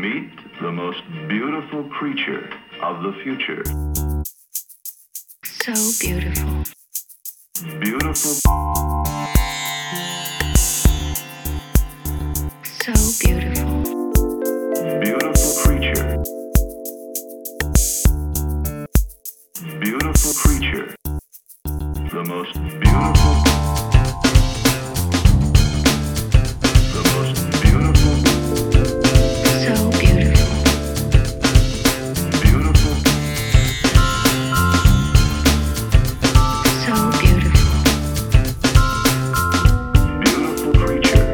Meet the most beautiful creature of the future. So beautiful. Beautiful. So beautiful. Beautiful creature. Beautiful creature. The most beautiful. The most beautiful. So beautiful. Beautiful. So beautiful. Beautiful creature.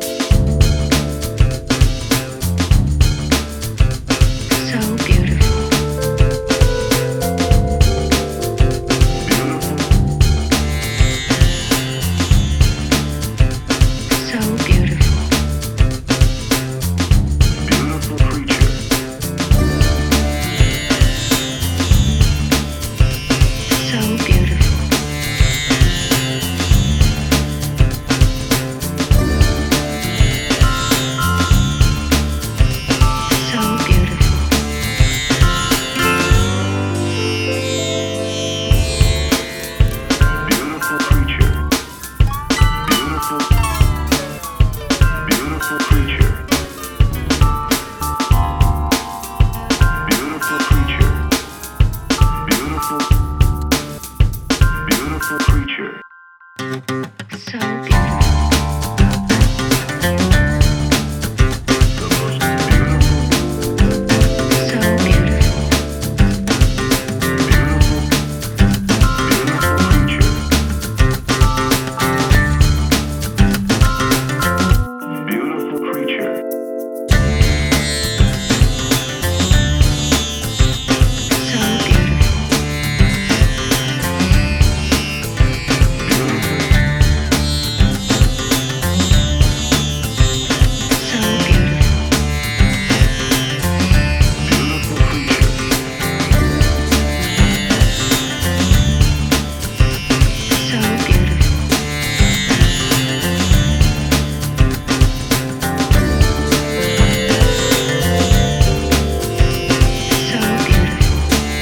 So beautiful. Beautiful. So beautiful. Beautiful creature. So beautiful. So beautiful. Beautiful creature. Beautiful. Beautiful creature. Beautiful creature. Beautiful. Beautiful creature. So beautiful. The most beautiful. So beautiful. Beautiful. Beautiful creature. Beautiful creature. So beautiful. So beautiful. Beautiful creature. So beautiful. So beautiful.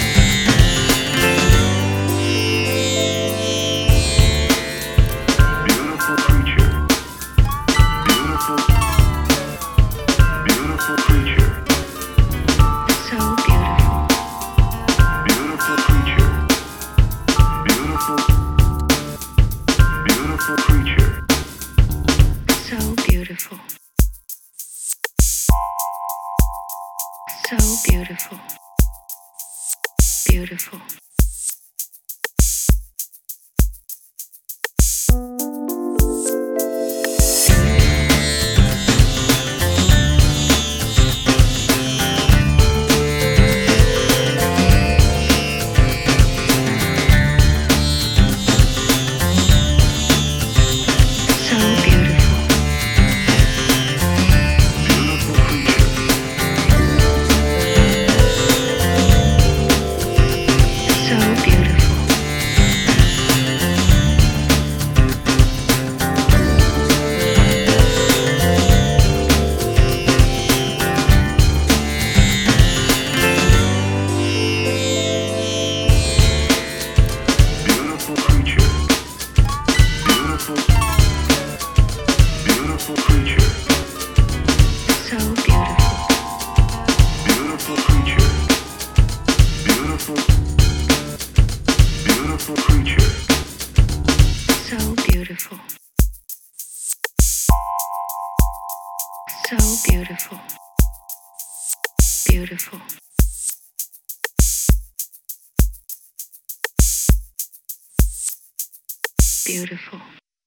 Beautiful creature. Beautiful. Beautiful creature. So beautiful. Beautiful creature. Beautiful. Beautiful creature. So beautiful. So beautiful. Beautiful. So beautiful. Beautiful creature. So beautiful. Beautiful creature. Beautiful. Beautiful creature. So beautiful. Beautiful creature. Beautiful. Beautiful creature. So beautiful. So beautiful. Beautiful. Beautiful.